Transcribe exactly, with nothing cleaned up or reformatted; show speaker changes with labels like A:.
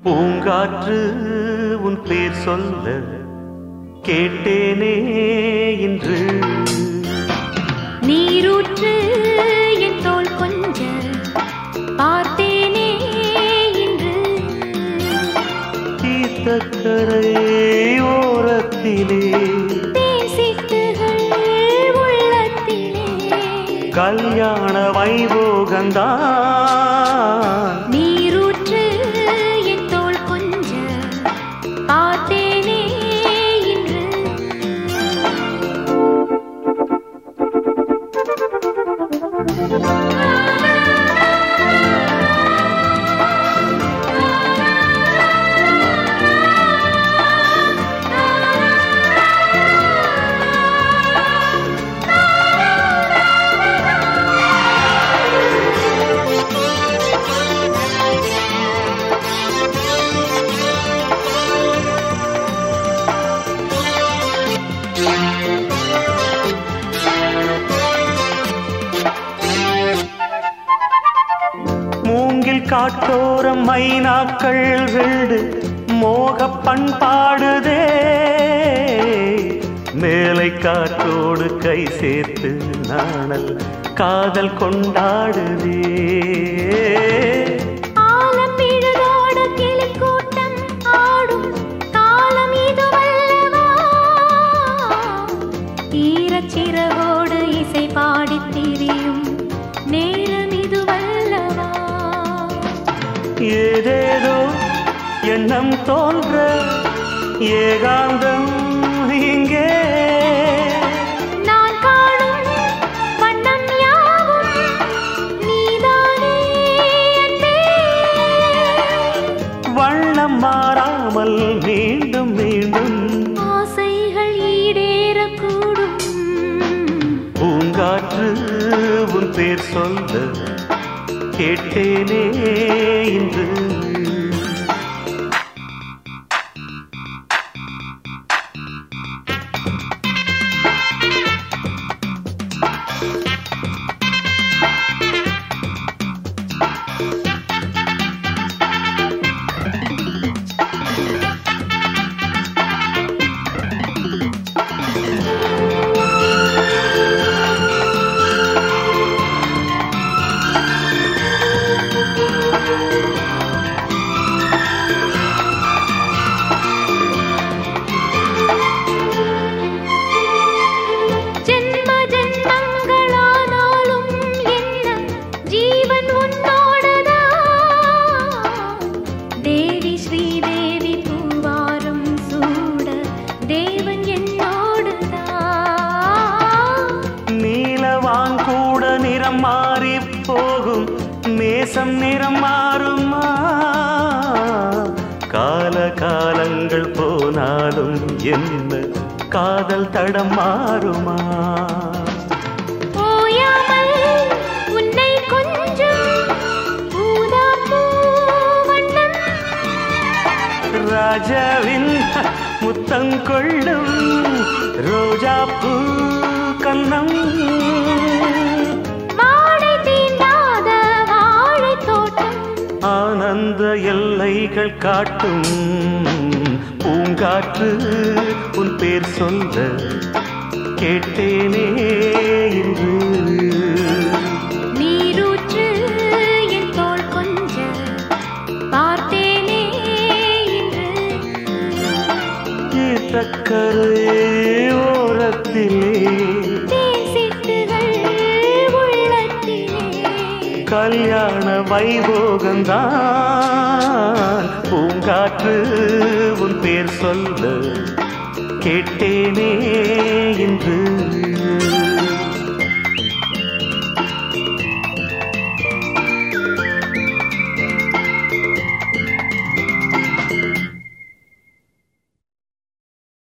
A: பூங்காற்று உன் பேர் சொல்ல கேட்டேனே இன்று.
B: நீரூற்று என் தோள் கொஞ்ச பார்த்தேனே இன்று.
A: தீர்த்தக்கரை ஓரத்திலே
B: தேசிட்டுகள் உள்ளத்திலே
A: கல்யாண வைபோகந்தான்.
B: நீரூற்று என் தோள் கொஞ்ச பார்த்தேனே இன்று.
A: மூங்கில் காட்டோரம் மைனாக்கள் வீடு மோக பண்பாடுதே. மேலை காற்றோடு கை சேர்த்து நாணல் காதல் கொண்டாடுதே.
B: சிறகோடு இசை பாடி திரியும் நேரம் இது வல்லவா.
A: ஏதேதோ எண்ணம் தோன்ற ஏகாந்தம் இங்கே.
B: நான் காணும் வண்ணம் யாவும் நீதானே அன்பே.
A: வண்ணம் மாறாமல் மீண்டும் மீண்டும்
B: ஆசைகள் ஈடேறக்கூடும்.
A: பூங்காற்று உன் பேர் சொல்ல கேட்டேனே இன்று. கூட நிறம் மாறி போகும் நேசம் நிறம் மாறுமா. கால காலங்கள் போனாலும் என்ன காதல் தடம் மாறுமா.
B: உன்னை கொஞ்சம்
A: ராஜாவின் முத்தங்கொள்ளும் ரோஜா பூ கண்ணம்.
B: வாழை தீண்டாத வாழை தோட்டம்
A: ஆனந்த எல்லைகள் காட்டும். பூங்காற்று உன் பேர் சொல்ல கேட்டேனே இன்று.
B: நீரூற்று என் தோள் கொஞ்ச பார்த்தேனே இன்று.
A: தக்கரை ஓரத்திலே
B: தேசிட்டுகள் உள்ளத்திலே
A: கல்யாண வைபோகந்தான். பூங்காற்று உன் பேர் சொல்ல கேட்டேனே இன்று.